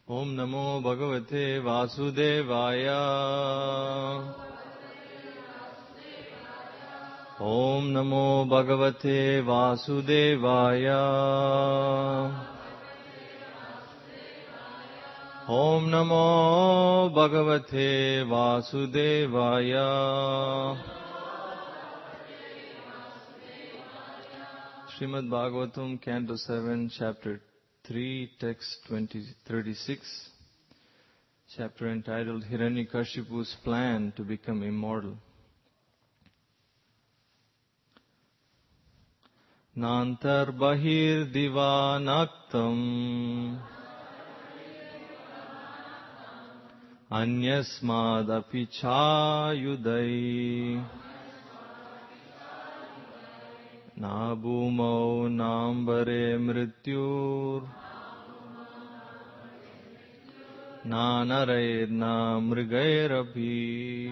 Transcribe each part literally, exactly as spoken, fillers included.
Om Namo Bhagavate Vasudevaya. Om Namo Bhagavate Vasudevaya. Om Namo Bhagavate Vasudevaya. Srimad Bhagavatam, Canto seven, Chapter three, Text twenty, thirty-six. Chapter entitled Hiranyakashipu's Plan to Become Immortal. Nantar bahir divanaktam anyasmadapi chayudai na bhumau nambare mrityur na narair na mrigairapi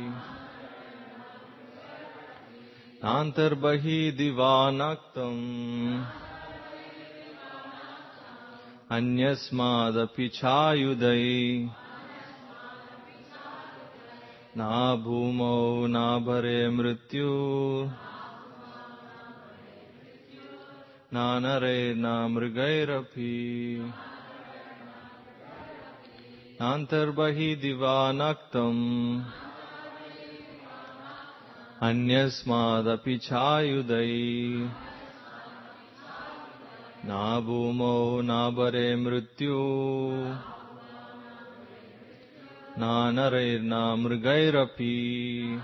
Antarbahi divanaktam anyasmadapi chayudai na bhumau na bhare mrityu na nare na mrigairapi Antarbahi divanaktam anyasmadapi chayudai na bhumau na bhare mrityu na narair na mrigairapi.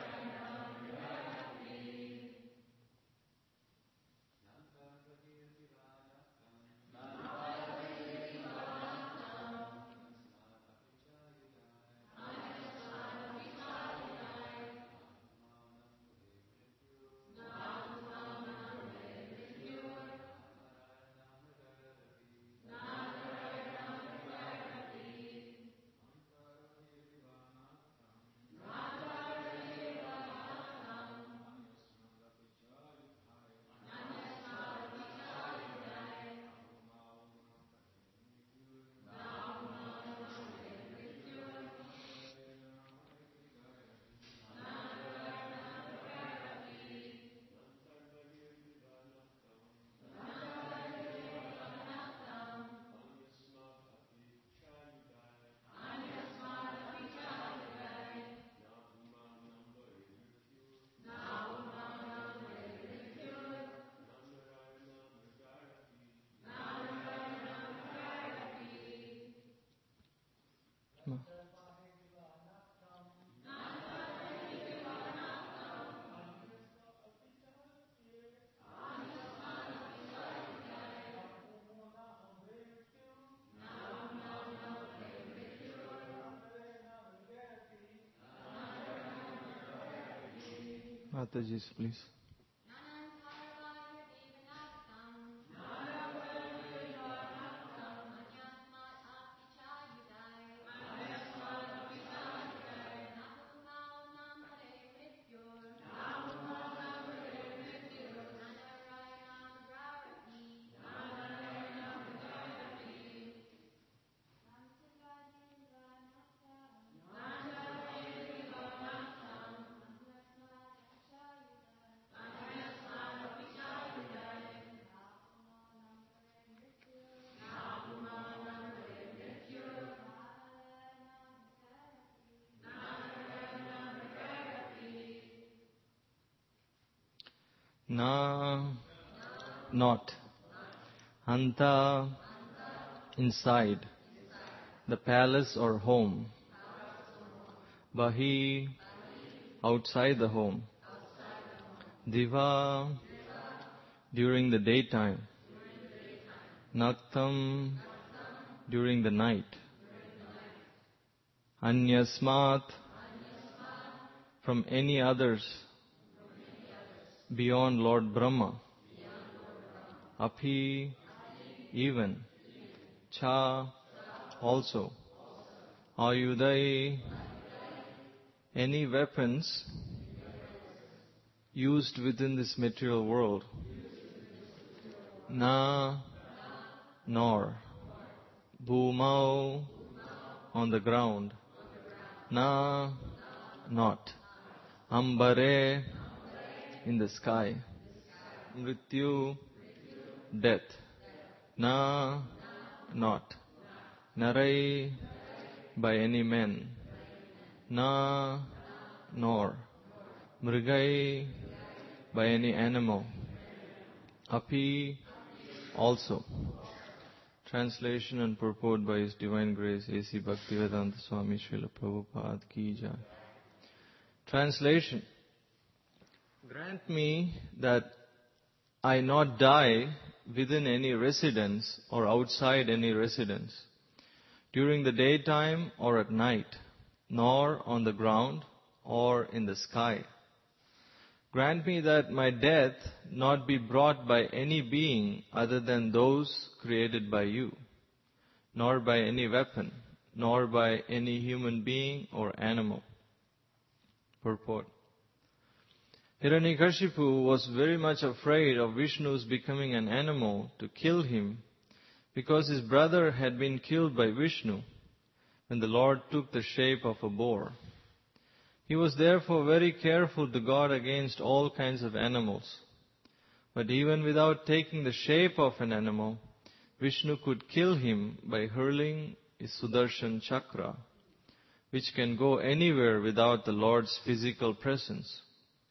Mataji's, please. Na, not. Anta, inside. The palace or home. Bahi, outside the home. Diva, during the daytime. Naktam, during the night. Anyasmat, from any others. Beyond Lord Brahma. Api, even. Cha, also. Ayudai, any weapons used within this material world. Na, nor. Bhumau, on the ground. Na, not. Ambare, in the sky. Mrityu, death. Na, not. Narai, by any men. Na, nor. Mrigai, by any animal. Api, also. Translation and purport by His Divine Grace A C Bhaktivedanta Swami Srila Prabhupada Ki Jai. Translation. Grant me that I not die within any residence or outside any residence, during the daytime or at night, nor on the ground or in the sky. Grant me that my death not be brought by any being other than those created by you, nor by any weapon, nor by any human being or animal. Purport. Hiranyakashipu was very much afraid of Vishnu's becoming an animal to kill him, because his brother had been killed by Vishnu when the Lord took the shape of a boar. He was therefore very careful to guard against all kinds of animals. But even without taking the shape of an animal, Vishnu could kill him by hurling his Sudarshan Chakra, which can go anywhere without the Lord's physical presence.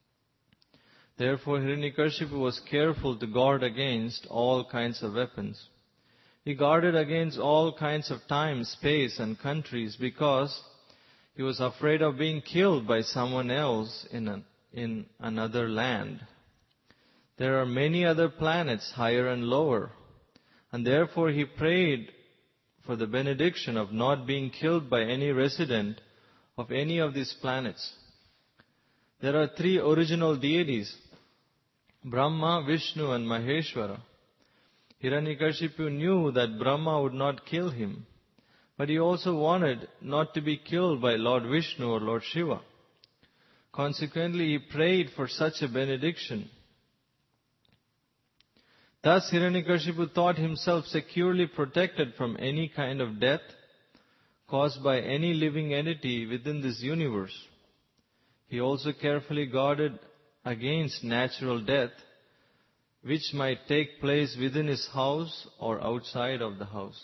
Therefore, Hiranyakashipu was careful to guard against all kinds of weapons. He guarded against all kinds of time, space, and countries because he was afraid of being killed by someone else in, an, in another land. There are many other planets, higher and lower, and therefore he prayed for the benediction of not being killed by any resident of any of these planets. There are three original deities, Brahma, Vishnu, and Maheshwara. Hiranyakashipu knew that Brahma would not kill him, but he also wanted not to be killed by Lord Vishnu or Lord Shiva. Consequently, he prayed for such a benediction. Thus, Hiranyakashipu thought himself securely protected from any kind of death caused by any living entity within this universe. He also carefully guarded against natural death, which might take place within his house or outside of the house.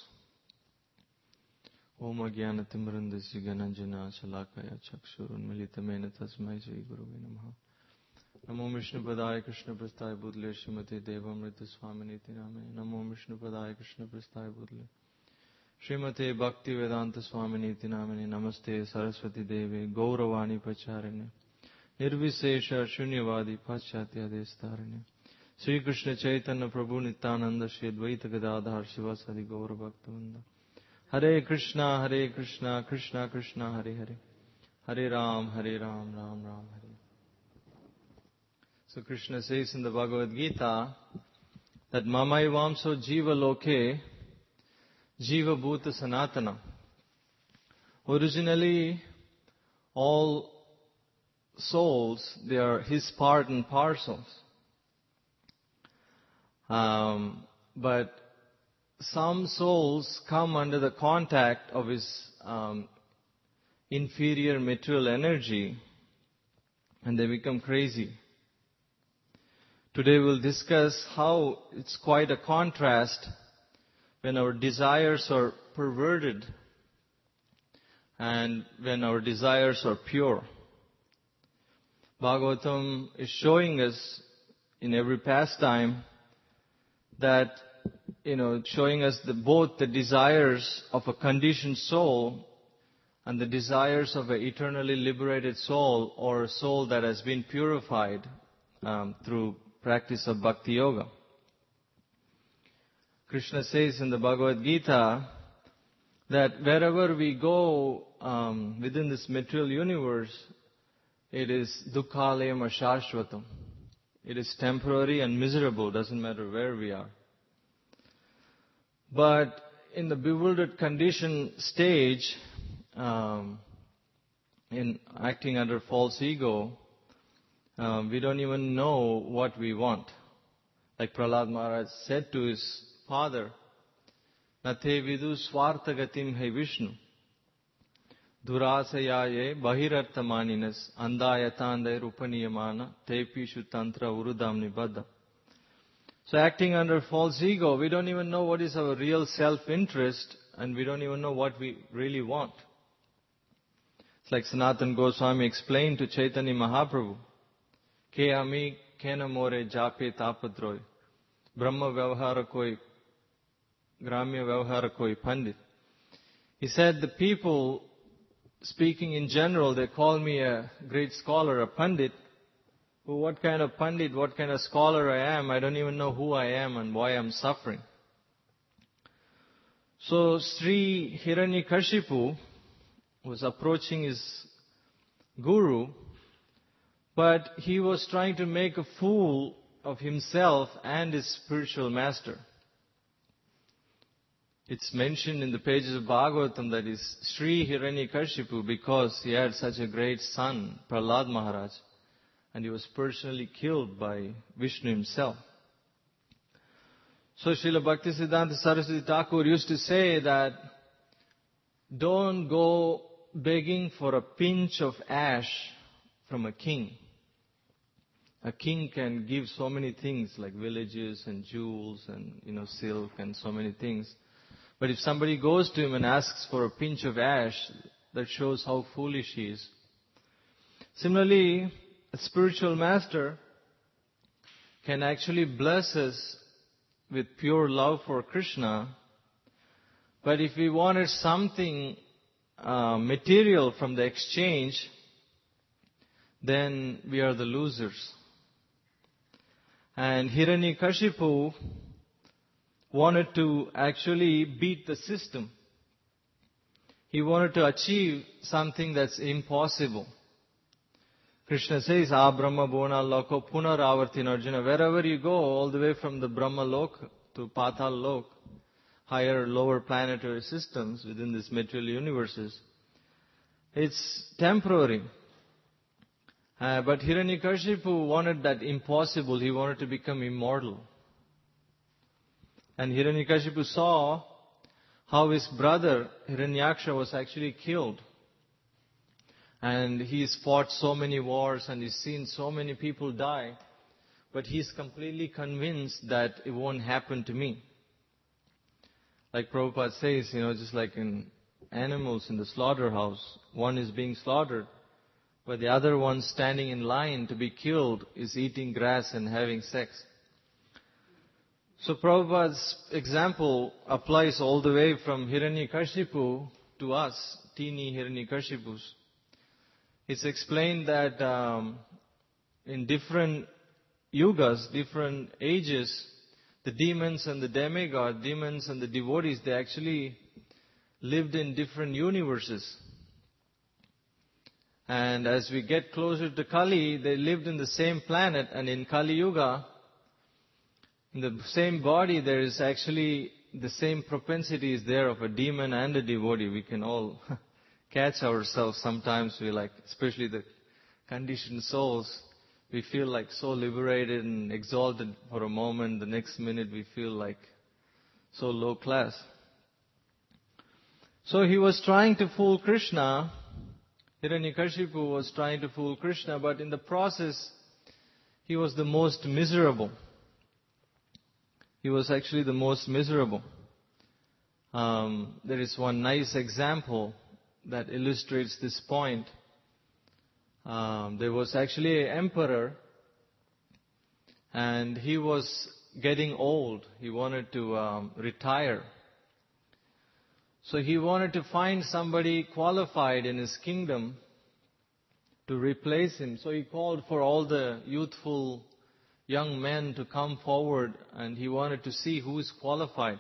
Om Ajnana Timrandasya Gananjana Shalakaya Chakshurunmilitamena Tasmai Shri Gurave Namaha. Namo Vishnu Padaya Krishna Prasthaya Budle Srimate Devamrita Swaminiti Name. Namo Vishnu Padaya Krishna Prasthaya Budle Srimate Bhakti Vedanta Swaminiti Namane. Namaste Saraswati Deve Gauravani Pacharine Nirvisesha Shunyavadi Paschatya Destarine. Sri Krishna Chaitanya Prabhu Nityananda Shri Advaita Gadadhar Sivasadi Gaura Bhaktivinoda. Hare Krishna, Hare Krishna, Krishna Krishna, Hare Hare. Hare Ram, Hare Ram, Ram Ram, Hare. So Krishna says in the Bhagavad Gita that Mamayvamso Jiva Loke Jiva Bhuta Sanatana. Originally, all souls, they are His part and parcels. Um, but some souls come under the contact of His um, inferior material energy and they become crazy. Today we'll discuss how it's quite a contrast when our desires are perverted and when our desires are pure. Bhagavatam is showing us in every pastime that, you know, showing us the, both the desires of a conditioned soul and the desires of an eternally liberated soul, or a soul that has been purified um, through practice of Bhakti Yoga. Krishna says in the Bhagavad Gita that wherever we go um, within this material universe, it is dukkhalayam ashashvatam. It is temporary and miserable, doesn't matter where we are. But in the bewildered condition stage, um, in acting under false ego, um, we don't even know what we want. Like Prahlad Maharaj said to his father, Nate vidu swartagatim hai Vishnu. Durasayaye bahirarthamaninas andayatandai rupaniyamana tepishu tantra urudam nibadda. So acting under false ego, we don't even know what is our real self-interest and we don't even know what we really want. It's like Sanatana Goswami explained to Chaitanya Mahaprabhu, Ke ami kena more jape tapadroy, Brahma vyavhara koi, Gramya vyavhara koi pandit. He said the people, speaking in general, they call me a great scholar, a pandit. Well, what kind of pandit, what kind of scholar I am, I don't even know who I am and why I'm suffering. So Sri Hiranyakashipu was approaching his guru, but he was trying to make a fool of himself and his spiritual master. It's mentioned in the pages of Bhagavatam that is Sri Hiranyakashipu because he had such a great son, Prahlad Maharaj, and he was personally killed by Vishnu himself. So Srila Bhaktisiddhanta Saraswati Thakur used to say that don't go begging for a pinch of ash from a king. A king can give so many things like villages and jewels and, you know, silk and so many things. But if somebody goes to him and asks for a pinch of ash, that shows how foolish he is. Similarly, a spiritual master can actually bless us with pure love for Krishna. But if we wanted something uh, material from the exchange, then we are the losers. And Hiranyakashipu wanted to actually beat the system. He wanted to achieve something that's impossible. Krishna says, Ah Brahma Bhuna Loko Punaravartin Arjuna. Wherever you go, all the way from the Brahma Lok to Patal Lok, higher, lower planetary systems within this material universes, it's temporary. Uh, but Hiranyakashipu wanted that impossible. He wanted to become immortal. And Hiranyakashipu saw how his brother Hiranyaksha was actually killed. And he's fought so many wars and he's seen so many people die. But he's completely convinced that it won't happen to me. Like Prabhupada says, you know, just like in animals in the slaughterhouse, one is being slaughtered, but the other one standing in line to be killed is eating grass and having sex. So Prabhupada's example applies all the way from Hiranyakashipu to us, teeny Hiranyakashipus. It's explained that um, in different yugas, different ages, the demons and the demigod, demons and the devotees, they actually lived in different universes. And as we get closer to Kali, they lived in the same planet, and in Kali Yuga, in the same body, there is actually the same propensity is there of a demon and a devotee. We can all catch ourselves sometimes. We like, especially the conditioned souls, we feel like so liberated and exalted for a moment. The next minute we feel like so low class. So he was trying to fool Krishna. Hiranyakashipu was trying to fool Krishna, but in the process, he was the most miserable. He was actually the most miserable. Um, there is one nice example that illustrates this point. Um, there was actually an emperor, and he was getting old. He wanted to um, retire. So he wanted to find somebody qualified in his kingdom to replace him. So he called for all the youthful young men to come forward, and he wanted to see who is qualified.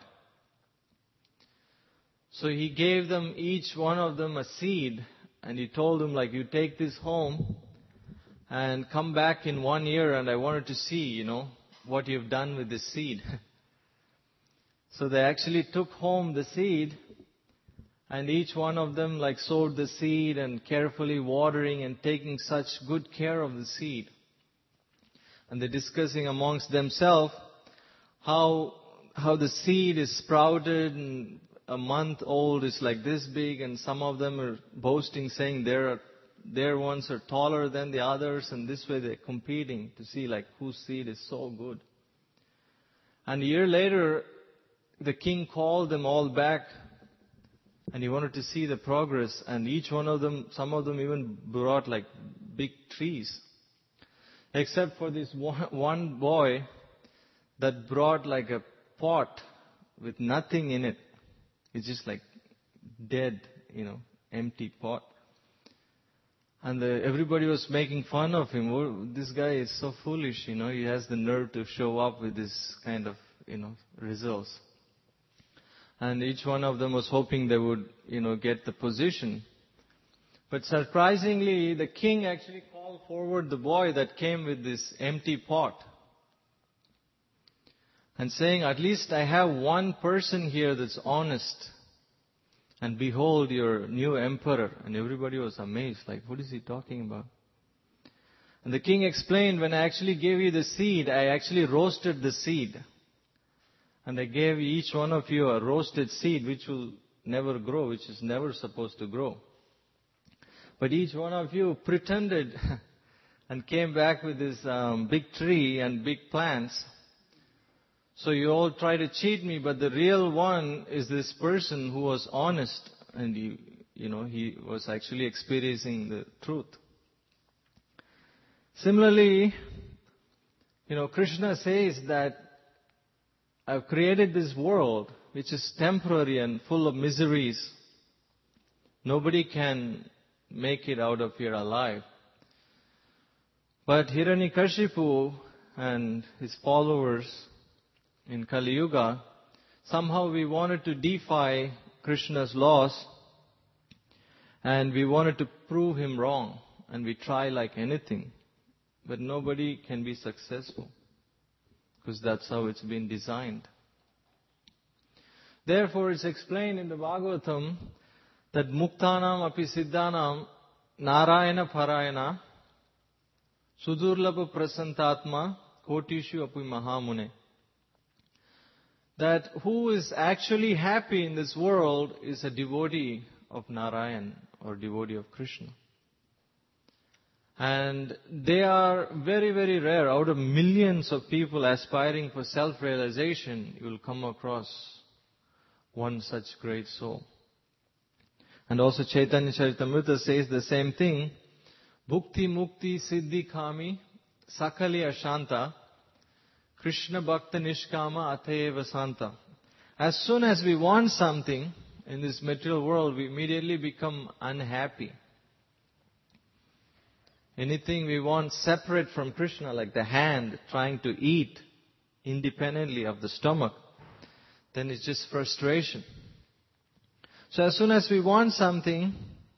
So he gave them, each one of them, a seed, and he told them, like, you take this home and come back in one year, and I wanted to see, you know, what you've done with this seed. So they actually took home the seed, and each one of them, like, sowed the seed and carefully watering and taking such good care of the seed. And they're discussing amongst themselves how how the seed is sprouted and a month old is like this big, and some of them are boasting, saying their their ones are taller than the others, and this way they're competing to see like whose seed is so good. And a year later, the king called them all back, and he wanted to see the progress. And each one of them, some of them even brought like big trees, except for this one, one boy that brought like a pot with nothing in it. It's just like dead, you know, empty pot. And the, everybody was making fun of him. Oh, this guy is so foolish, you know. He has the nerve to show up with this kind of, you know, results. And each one of them was hoping they would, you know, get the position. But surprisingly, the king actually called forward the boy that came with this empty pot, and saying, at least I have one person here that's honest. And behold, your new emperor. And everybody was amazed, like, what is he talking about? And the king explained, when I actually gave you the seed, I actually roasted the seed. And I gave each one of you a roasted seed which will never grow, which is never supposed to grow. But each one of you pretended and came back with this um, big tree and big plants. So you all try to cheat me, but the real one is this person who was honest, and he, you know, he was actually experiencing the truth. Similarly, you know, Krishna says that I've created this world which is temporary and full of miseries. Nobody can make it out of here alive. But Hiranyakashipu and his followers in Kali Yuga, somehow we wanted to defy Krishna's laws, and we wanted to prove him wrong, and we try like anything, but nobody can be successful, because that's how it's been designed. Therefore, it's explained in the Bhagavatam that Muktanam api Siddhanam Narayana Parayana Sudurlabha Prasantatma Kotishu api Mahamune. That who is actually happy in this world is a devotee of Narayan or devotee of Krishna. And they are very, very rare. Out of millions of people aspiring for self-realization, you will come across one such great soul. And also Chaitanya Charitamrita says the same thing. Bhukti Mukti Siddhi Kami Sakali Ashanta Krishna Bhakta Nishkama Atayeva Santa. As soon as we want something in this material world, we immediately become unhappy. Anything we want separate from Krishna, like the hand trying to eat independently of the stomach, then it's just frustration. So as soon as we want something,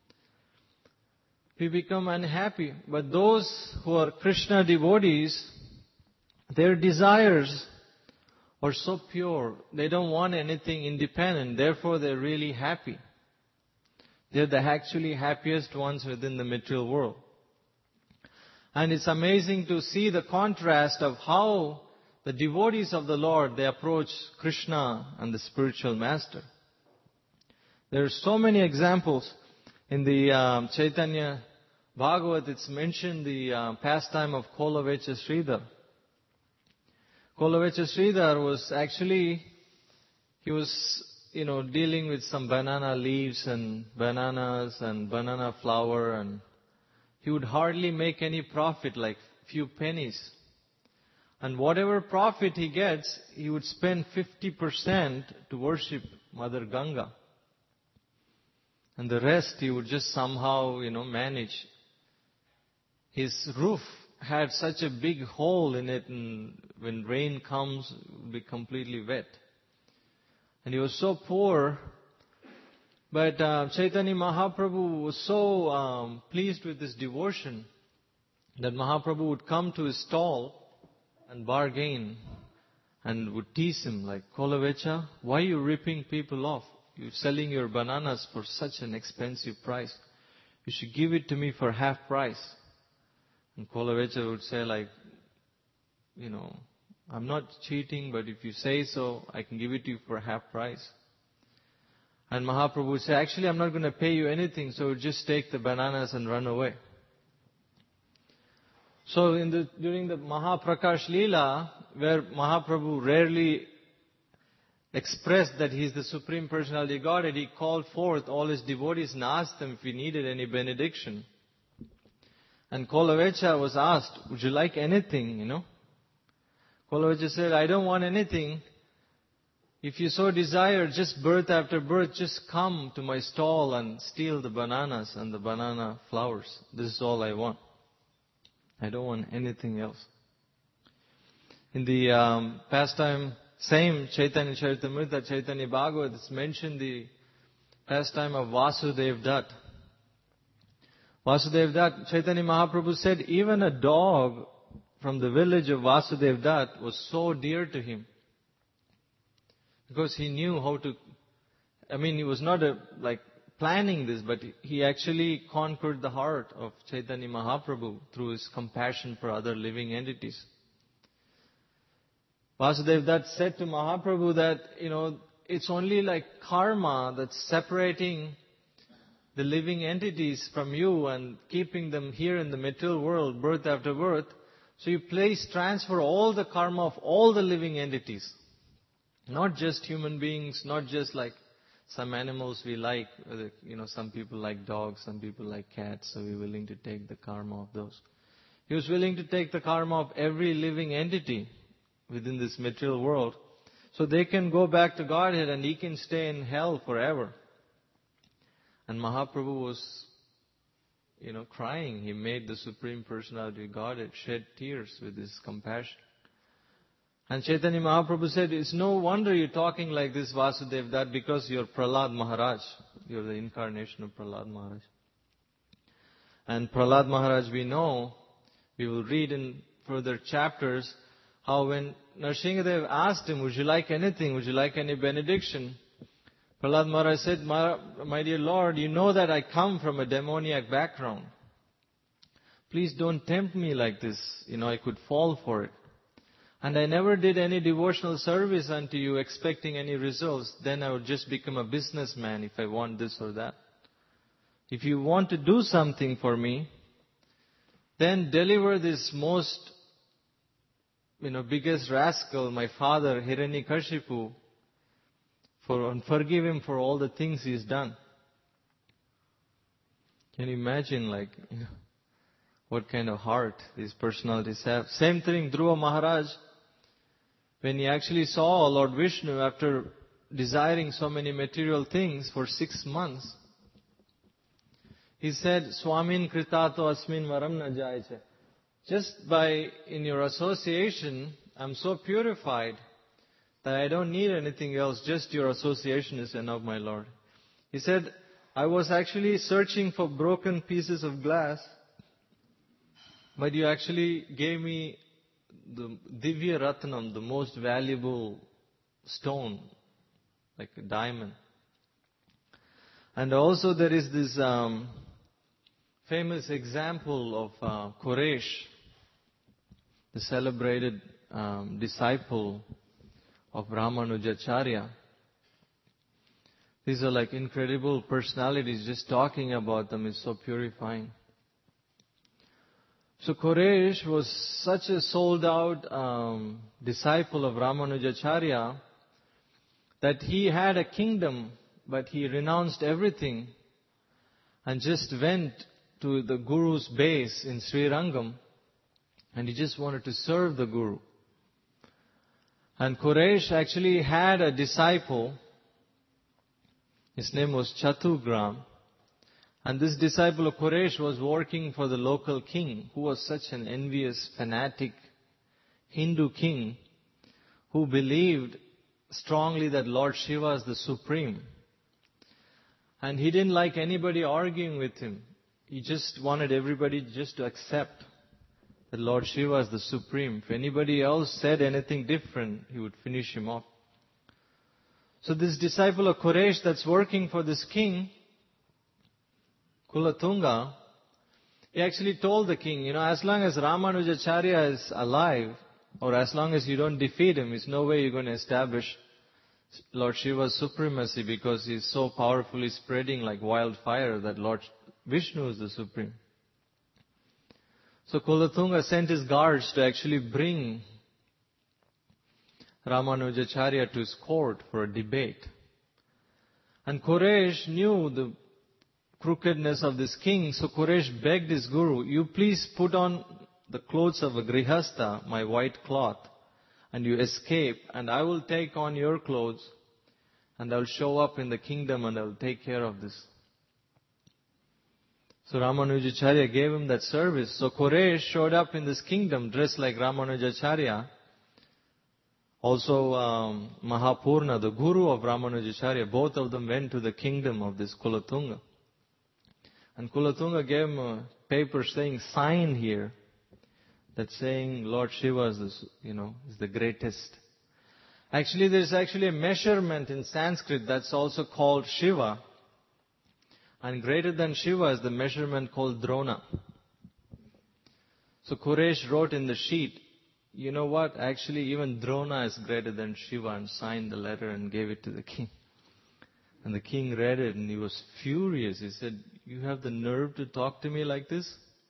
we become unhappy. But those who are Krishna devotees, their desires are so pure. They don't want anything independent. Therefore, they're really happy. They're the actually happiest ones within the material world. And it's amazing to see the contrast of how the devotees of the Lord, they approach Krishna and the spiritual master. There are so many examples. In the um, Chaitanya Bhagavat, it's mentioned the uh, pastime of Kolavecha Sridhar. Kolavecha Sridhar was actually, he was, you know, dealing with some banana leaves and bananas and banana flour, and he would hardly make any profit, like few pennies. And whatever profit he gets, he would spend fifty percent to worship Mother Ganga. And the rest he would just somehow, you know, manage. His roof had such a big hole in it, and when rain comes, it would be completely wet. And he was so poor, but uh, Chaitanya Mahaprabhu was so um, pleased with this devotion that Mahaprabhu would come to his stall and bargain and would tease him like, Kolavecha, why are you ripping people off? You're selling your bananas for such an expensive price. You should give it to me for half price. And Kolavecha would say like, you know, I'm not cheating, but if you say so, I can give it to you for half price. And Mahaprabhu would say, actually I'm not going to pay you anything, so just take the bananas and run away. So in the, during the Mahaprakash Leela, where Mahaprabhu rarely expressed that he is the Supreme Personality of Godhead, he called forth all his devotees and asked them if he needed any benediction. And Kolavecha was asked, would you like anything, you know? Kolavecha said, I don't want anything. If you so desire, just birth after birth, just come to my stall and steal the bananas and the banana flowers. This is all I want. I don't want anything else. In the um, pastime, same Chaitanya Charitamrita, Chaitanya Bhagavat, it's mentioned the pastime of Vasudev Dutt. Vasudev Dutt, Chaitanya Mahaprabhu said, even a dog from the village of Vasudev Dutt was so dear to him. Because he knew how to, I mean, he was not a, like planning this, but he actually conquered the heart of Chaitanya Mahaprabhu through his compassion for other living entities. Vasudev Dutt said to Mahaprabhu that, you know, it's only like karma that's separating the living entities from you and keeping them here in the material world, birth after birth. So you place, transfer all the karma of all the living entities. Not just human beings, not just like some animals we like. You know, some people like dogs, some people like cats, so we're willing to take the karma of those. He was willing to take the karma of every living entity within this material world, so they can go back to Godhead and he can stay in hell forever. And Mahaprabhu was, you know, crying. He made the Supreme Personality of Godhead shed tears with his compassion. And Chaitanya Mahaprabhu said, it's no wonder you're talking like this, Vasudev, that because you're Prahlad Maharaj. You're the incarnation of Prahlad Maharaj. And Prahlad Maharaj, we know, we will read in further chapters, how when Nrsingadev asked him, would you like anything? Would you like any benediction? Prahlad Maharaj said, my, my dear Lord, you know that I come from a demoniac background. Please don't tempt me like this. You know, I could fall for it. And I never did any devotional service unto you expecting any results. Then I would just become a businessman if I want this or that. If you want to do something for me, then deliver this most, you know, biggest rascal, my father, Hiranyakashipu, for, and forgive him for all the things he's done. Can you imagine, like, you know, what kind of heart these personalities have? Same thing, Dhruva Maharaj, when he actually saw Lord Vishnu after desiring so many material things for six months, he said, Swamin kritato asmin varam na jayche. Just by, in your association, I'm so purified that I don't need anything else, just your association is enough, my Lord. He said, I was actually searching for broken pieces of glass, but you actually gave me the Divya Ratnam, the most valuable stone, like a diamond. And also there is this um, famous example of uh, Quresh, the celebrated um, disciple of Ramanujacharya. These are like incredible personalities. Just talking about them is so purifying. So Quresh was such a sold-out um, disciple of Ramanujacharya that he had a kingdom, but he renounced everything and just went to the Guru's base in Srirangam, and he just wanted to serve the Guru. And Quresh actually had a disciple. His name was Chatugram. And this disciple of Quresh was working for the local king, who was such an envious, fanatic Hindu king, who believed strongly that Lord Shiva is the supreme. And he didn't like anybody arguing with him. He just wanted everybody just to accept that Lord Shiva is the supreme. If anybody else said anything different, he would finish him off. So this disciple of Quresh that's working for this king, Kulatunga, he actually told the king, you know, as long as Ramanujacharya is alive, or as long as you don't defeat him, there's no way you're going to establish Lord Shiva's supremacy because he is so powerfully spreading like wildfire that Lord Vishnu is the supreme. So Kulatunga sent his guards to actually bring Ramanujacharya to his court for a debate. And Quresh knew the crookedness of this king, so Quresh begged his guru, you please put on the clothes of a grihastha, my white cloth, and you escape, and I will take on your clothes, and I will show up in the kingdom, and I will take care of this. So Ramanujacharya gave him that service. So Quresh showed up in this kingdom dressed like Ramanujacharya. Also um, Mahapurna, the guru of Ramanujacharya, both of them went to the kingdom of this Kulatunga. And Kulatunga gave him a paper saying, sign here. That's saying Lord Shiva is, this, you know, is the greatest. Actually, there's actually a measurement in Sanskrit that's also called Shiva. And greater than Shiva is the measurement called Drona. So Quresh wrote in the sheet, you know what, actually even Drona is greater than Shiva, and signed the letter and gave it to the king. And the king read it and he was furious. He said, you have the nerve to talk to me like this?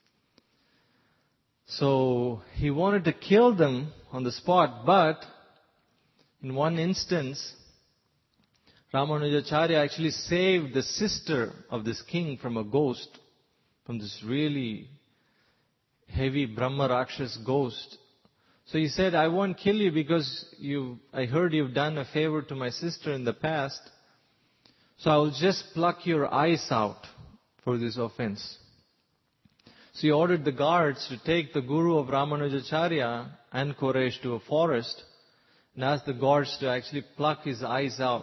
So he wanted to kill them on the spot, but in one instance, Ramanujacharya actually saved the sister of this king from a ghost, from this really heavy Brahma Rakshas ghost. So he said, I won't kill you because you, I heard you've done a favor to my sister in the past. So I will just pluck your eyes out for this offense. So he ordered the guards to take the guru of Ramanujacharya and Quresh to a forest and asked the guards to actually pluck his eyes out.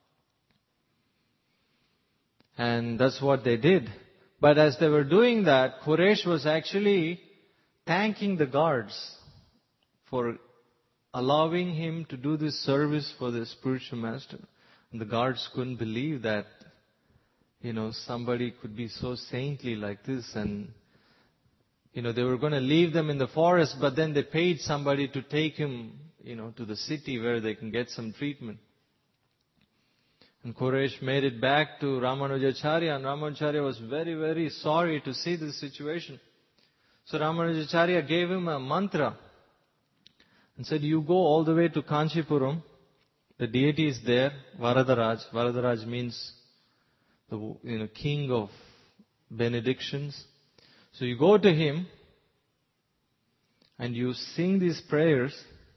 And that's what they did. But as they were doing that, Quresh was actually thanking the guards for allowing him to do this service for the spiritual master. And the guards couldn't believe that, you know, somebody could be so saintly like this. And, you know, they were going to leave them in the forest, but then they paid somebody to take him, you know, to the city where they can get some treatment. And Quresh made it back to Ramanujacharya, and Ramanujacharya was very, very sorry to see this situation. So Ramanujacharya gave him a mantra and said, you go all the way to Kanchipuram. The deity is there, Varadaraj. Varadaraj means the you know, king of benedictions. So you go to him and you sing these prayers,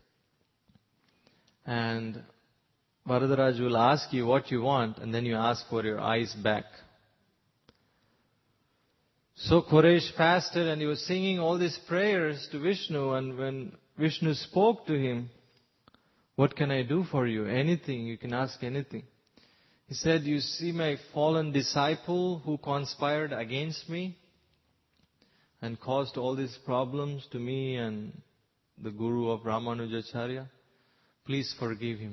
and Varadaraj will ask you what you want, and then you ask for your eyes back. So Quresh fasted and he was singing all these prayers to Vishnu, and when Vishnu spoke to him, what can I do for you? Anything, you can ask anything. He said, you see my fallen disciple who conspired against me and caused all these problems to me and the guru of Ramanujacharya. Please forgive him.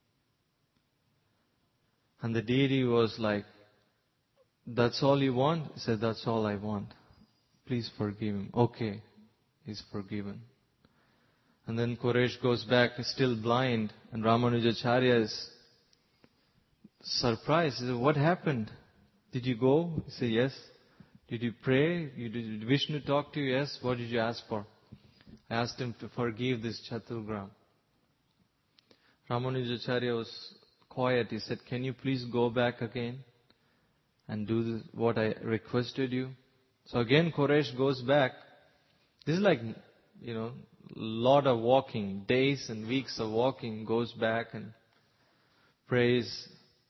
And the deity was like, that's all you want? He said, that's all I want. Please forgive him. Okay, he's forgiven. And then Quresh goes back, still blind, and Ramanujacharya is surprised. He said, what happened? Did you go? He said, yes. Did you pray? You, did Vishnu talk to you? Yes. What did you ask for? I asked him to forgive this Chaturgram. Ramanujacharya was quiet. He said, can you please go back again and do this, what I requested you? So again Quresh goes back. This is like, you know, lot of walking, days and weeks of walking, goes back and prays.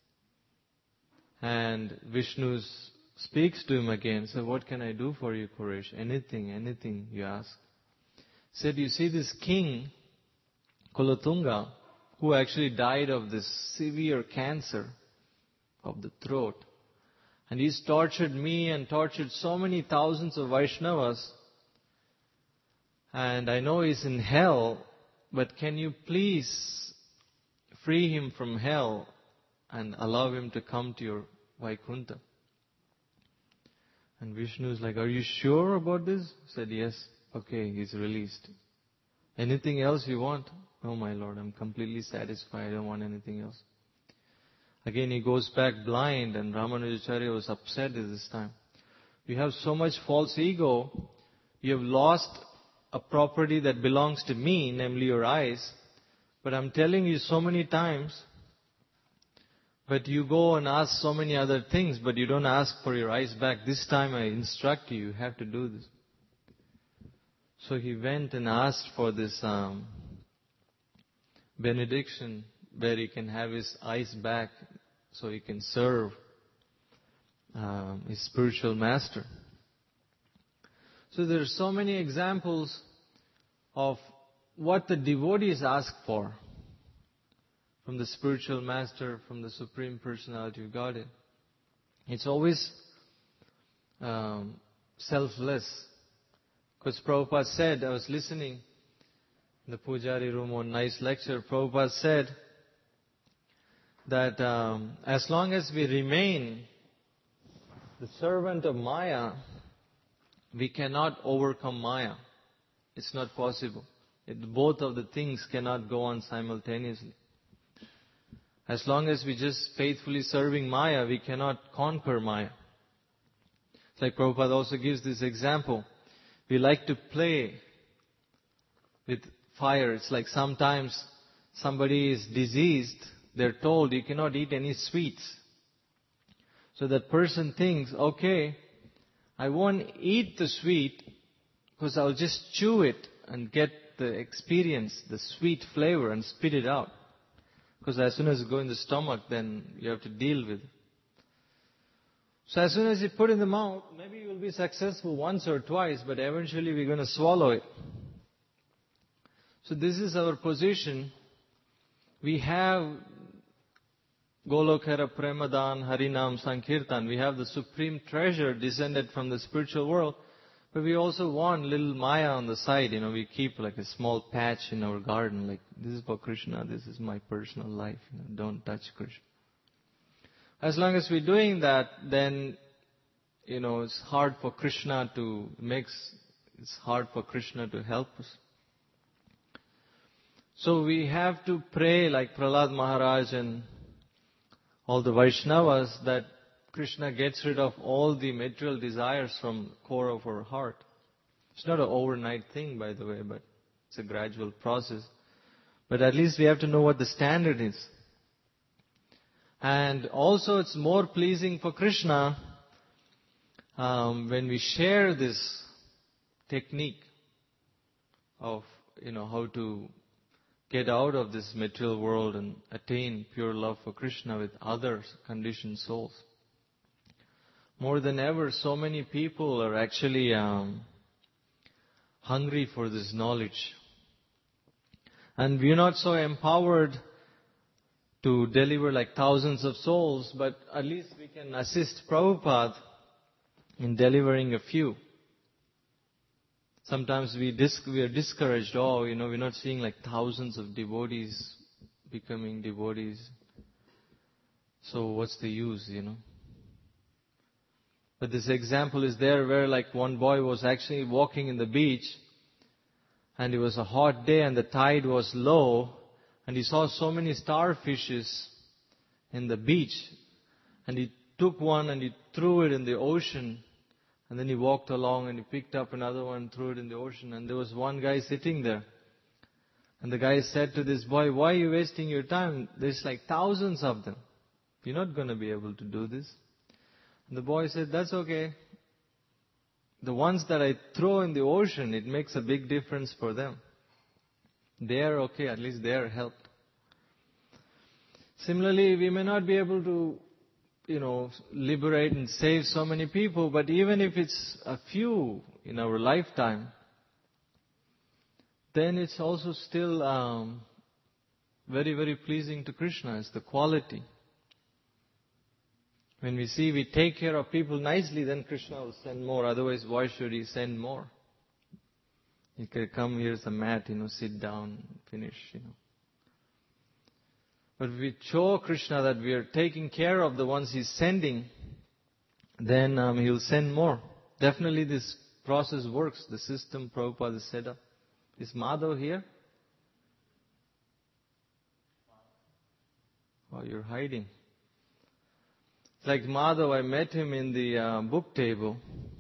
And Vishnu speaks to him again. So what can I do for you, Quresh? Anything, anything you ask. Said, you see this king, Kulatunga, who actually died of this severe cancer of the throat. And he's tortured me and tortured so many thousands of Vaishnavas. And I know he's in hell, but can you please free him from hell and allow him to come to your Vaikuntha? And Vishnu is like, are you sure about this? He said, yes. Okay, he's released. Anything else you want? No, my Lord, I'm completely satisfied. I don't want anything else. Again, he goes back blind, and Ramanujacharya was upset at this time. You have so much false ego, you have lost a property that belongs to me, namely your eyes. But I'm telling you so many times, but you go and ask so many other things, but you don't ask for your eyes back. This time I instruct you, you have to do this. So he went and asked for this um, benediction where he can have his eyes back so he can serve um, his spiritual master. So there are so many examples of what the devotees ask for from the spiritual master, from the Supreme Personality of Godhead. It's always um, selfless. Because Prabhupada said, I was listening in the Pujari room on nice lecture, Prabhupada said that um, as long as we remain the servant of Maya, we cannot overcome Maya. It's not possible. It, both of the things cannot go on simultaneously. As long as we just faithfully serving Maya, we cannot conquer Maya. It's like Prabhupada also gives this example. We like to play with fire. It's like sometimes somebody is diseased, they're told you cannot eat any sweets. So that person thinks, okay, I won't eat the sweet because I'll just chew it and get the experience, the sweet flavor, and spit it out. Because as soon as it goes in the stomach, then you have to deal with it. So as soon as you put it in the mouth, maybe you will be successful once or twice, but eventually we're going to swallow it. So this is our position. We have Golokara Premadan Harinam Sankirtan. We have the supreme treasure descended from the spiritual world. But we also want little Maya on the side. You know, we keep like a small patch in our garden. Like, this is for Krishna. This is my personal life. You know, don't touch Krishna. As long as we're doing that, then, you know, it's hard for Krishna to mix. It's hard for Krishna to help us. So we have to pray like Prahlad Maharaj and all the Vaishnavas that Krishna gets rid of all the material desires from the core of our heart. It's not an overnight thing, by the way, but it's a gradual process. But at least we have to know what the standard is. And also it's more pleasing for Krishna um, when we share this technique of, you know, how to get out of this material world and attain pure love for Krishna with other conditioned souls. More than ever, so many people are actually um, hungry for this knowledge. And we're not so empowered to deliver like thousands of souls, but at least we can assist Prabhupada in delivering a few. Sometimes we, dis- we are discouraged. Oh, you know, we're not seeing like thousands of devotees becoming devotees. So what's the use, you know? But this example is there where like one boy was actually walking in the beach and it was a hot day and the tide was low and he saw so many starfishes in the beach and he took one and he threw it in the ocean and then he walked along and he picked up another one and threw it in the ocean and there was one guy sitting there. And the guy said to this boy, why are you wasting your time? There's like thousands of them. You're not going to be able to do this. And the boy said, that's okay. The ones that I throw in the ocean, it makes a big difference for them. They are okay, at least they are helped. Similarly, we may not be able to, you know, liberate and save so many people, but even if it's a few in our lifetime, then it's also still um, very, very pleasing to Krishna. It's the quality. When we see we take care of people nicely, then Krishna will send more. Otherwise, why should He send more? He can come, here's a mat, you know, sit down, finish, you know. But if we show Krishna that we are taking care of the ones He's sending, then um, He'll send more. Definitely this process works. The system Prabhupada has set up. Is Madhav here? Oh, you're hiding. Like Madhav, I met him in the uh, book table.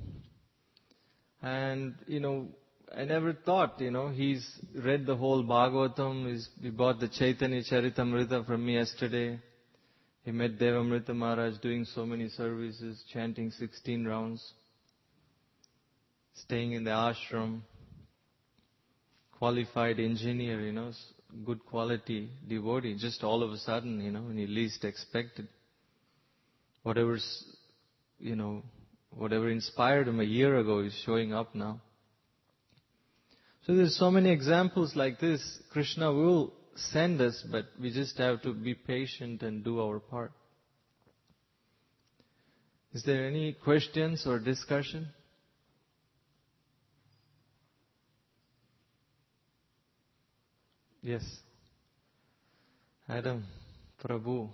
And, you know, I never thought, you know, he's read the whole Bhagavatam. He's, he bought the Chaitanya Charitamrita from me yesterday. He met Devamrita Maharaj doing so many services, chanting sixteen rounds, staying in the ashram, qualified engineer, you know, good quality devotee, just all of a sudden, you know, when he least expected. Whatever's, you know, whatever inspired him a year ago is showing up now. So there's so many examples like this. Krishna will send us, but we just have to be patient and do our part. Is there any questions or discussion? Yes. Adam, Prabhu.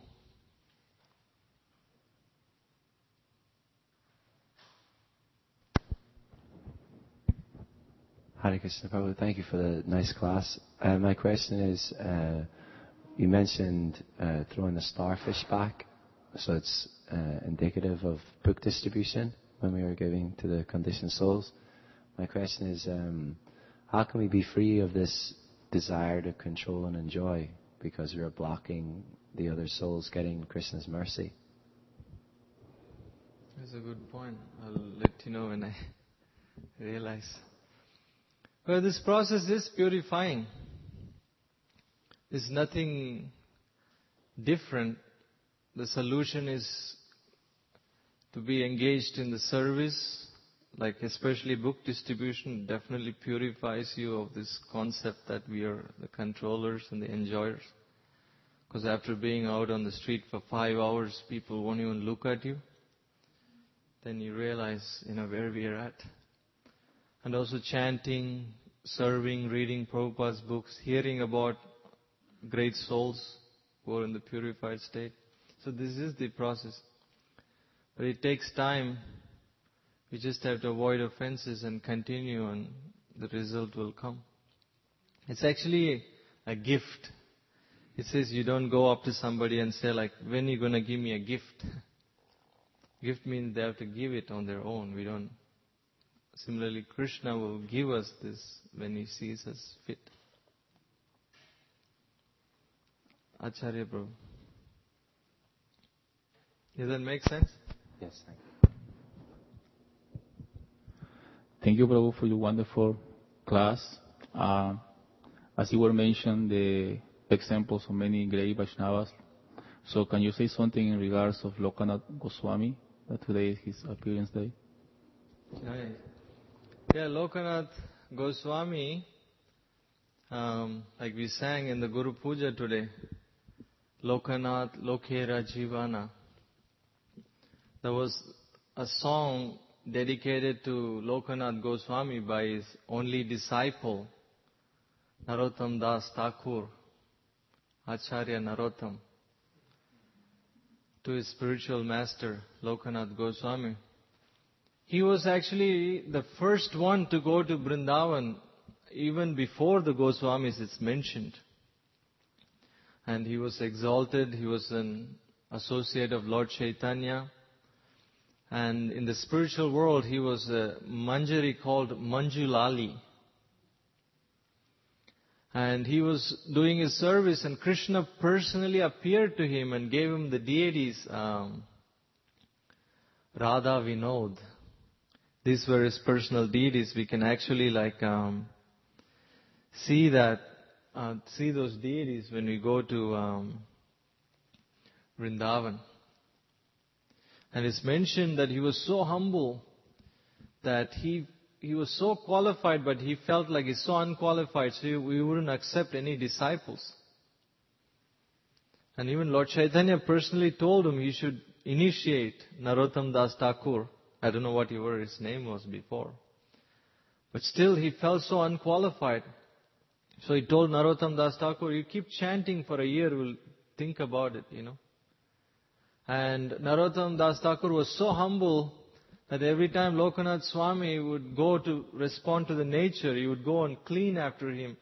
Hare Krishna Prabhu, thank you for the nice class. Uh, my question is, uh, you mentioned uh, throwing the starfish back, so it's uh, indicative of book distribution when we were giving to the conditioned souls. My question is, um, how can we be free of this desire to control and enjoy because we are blocking the other souls getting Krishna's mercy? That's a good point. I'll let you know when I realize. Well, this process is purifying. There's nothing different. The solution is to be engaged in the service, like especially book distribution definitely purifies you of this concept that we are the controllers and the enjoyers. Because after being out on the street for five hours, people won't even look at you. Then you realize, you know, where we are at. And also chanting, serving, reading Prabhupada's books, hearing about great souls who are in the purified state. So this is the process. But it takes time. We just have to avoid offenses and continue, and the result will come. It's actually a gift. It says you don't go up to somebody and say like, when are you going to give me a gift? Gift means they have to give it on their own. We don't. Similarly, Krishna will give us this when He sees us fit. Acharya Prabhu. Does that make sense? Yes, thank you. Thank you, Prabhu, for your wonderful class. Uh, as you were mentioned, the examples of many great Vaishnavas. So can you say something in regards of Lokanath Goswami, that today is his appearance day? Right. Yeah, Lokanath Goswami, um, like we sang in the Guru Puja today, Lokanath Lokera Jivana. There was a song dedicated to Lokanath Goswami by his only disciple, Narottam Das Thakur, Acharya Narottam, to his spiritual master, Lokanath Goswami. He was actually the first one to go to Vrindavan, even before the Goswamis it's mentioned. And he was exalted, he was an associate of Lord Chaitanya. And in the spiritual world, he was a Manjari called Manjulali. And he was doing his service, and Krishna personally appeared to him and gave him the deities, um, Radha Vinod. These were his personal deities. We can actually like um, see that, uh, see those deities when we go to um, Vrindavan. And it's mentioned that he was so humble that he he was so qualified, but he felt like he's so unqualified, so we wouldn't accept any disciples. And even Lord Chaitanya personally told him he should initiate Narottam Das Thakur. I don't know what his name was before. But still he felt so unqualified. So he told Narottam Das Thakur, you keep chanting for a year, we'll think about it, you know. And Narottam Das Thakur was so humble that every time Lokanath Swami would go to respond to the nature, he would go and clean after him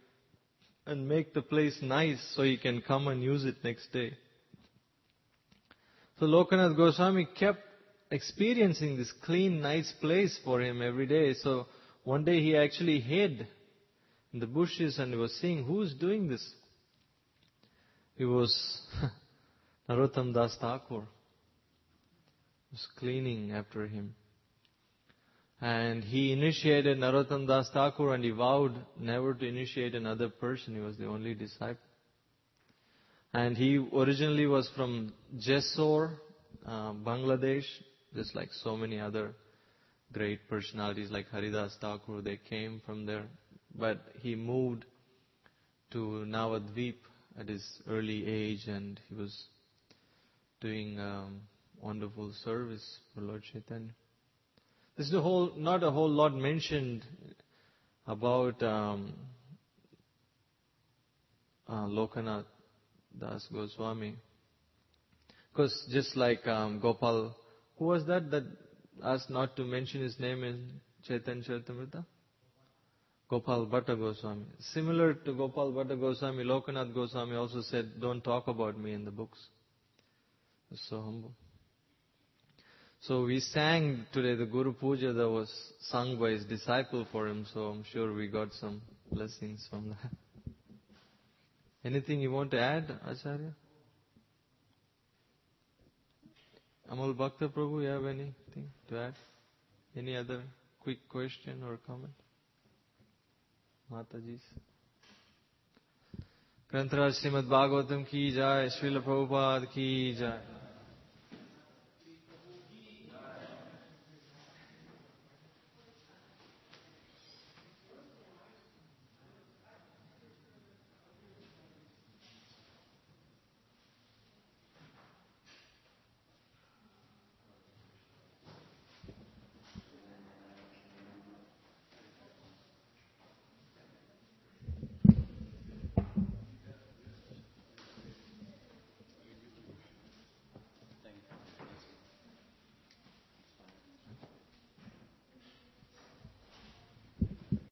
and make the place nice so he can come and use it next day. So Lokanath Goswami kept experiencing this clean, nice place for him every day. So one day he actually hid in the bushes and he was seeing who's doing this. It was Narottam Das Thakur. He was cleaning after him. And he initiated Narottam Das Thakur and he vowed never to initiate another person. He was the only disciple. And he originally was from Jessore, uh, Bangladesh, just like so many other great personalities like Haridas Thakur. They came from there. But he moved to Navadvip at his early age and he was doing um, wonderful service for Lord Chaitanya. There's a whole, not a whole lot mentioned about um, uh, Lokanath Das Goswami. Because just like um, Gopal, who was that that asked not to mention his name in Chaitanya Charitamrita? Gopal Bhatta Goswami. Similar to Gopal Bhatta Goswami, Lokanath Goswami also said, don't talk about me in the books. He was so humble. So we sang today the Guru Puja that was sung by his disciple for him, so I'm sure we got some blessings from that. Anything you want to add, Acharya? Amal Bhakta Prabhu, you have anything to add? Any other quick question or comment? Mataji's. Grantaraj Srimad Bhagavatam ki jai, Srila Prabhupada ki jai.